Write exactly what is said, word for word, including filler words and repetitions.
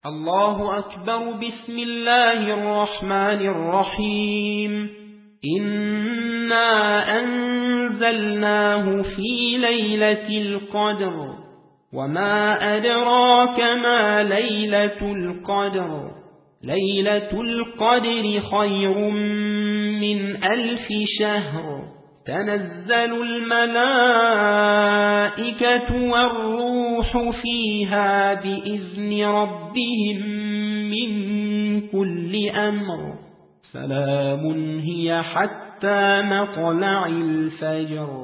الله أكبر. بسم الله الرحمن الرحيم. إنا أنزلناه في ليلة القدر وما أدراك ما ليلة القدر ليلة القدر خير من ألف شهر. تنزل الملائكة والروح فيها بإذن ربهم من كل أمر. سلام هي حتى مطلع الفجر.